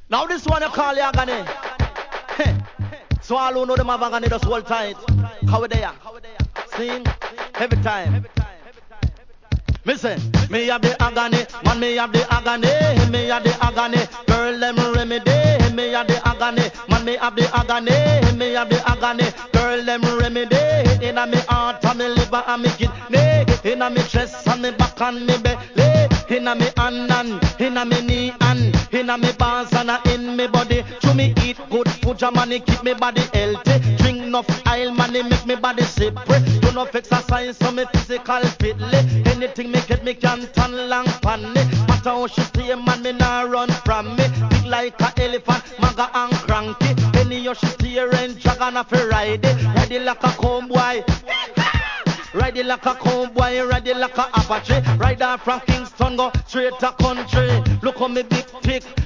Now this one you call the agony. Hey. So all who know them have agony just hold tight. How we there? Sing every time. Me say, me have the agony, man me have the agony, me have the agony, girl them remedy, me have the agony, man me have the agony, me have the agony, girl them remedy, inna me heart and me liver and me kidney, inna me chest and me back and me belly, inna me hand and inna me knee and inna me balls and in me body. To me eat good food, ja money keep me body healthy. Drink enough oil, money make me body slippery. Do enough exercise so me physical fitly. Anything me get me can turn long pan me. Matter how she stay, man, me nah run from me. Big like a elephant, maga and cranky. Any how she stay, and dragon off a ride it. Ready like a comb boy. Ride it like a cowboy, ride it like a Apache. Ride out from Kingston, go straight to country. Look on me big pick.